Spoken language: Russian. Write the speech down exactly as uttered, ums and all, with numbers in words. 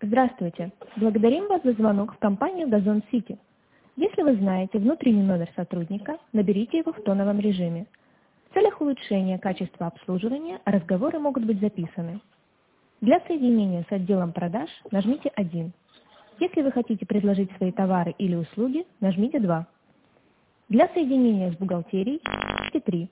Здравствуйте. Благодарим вас за звонок в компанию Газон Сити. Если вы знаете внутренний номер сотрудника, наберите его в тоновом режиме. В целях улучшения качества обслуживания разговоры могут быть записаны. Для соединения с отделом продаж нажмите один. Если вы хотите предложить свои товары или услуги, нажмите два. Для соединения с бухгалтерией нажмите три.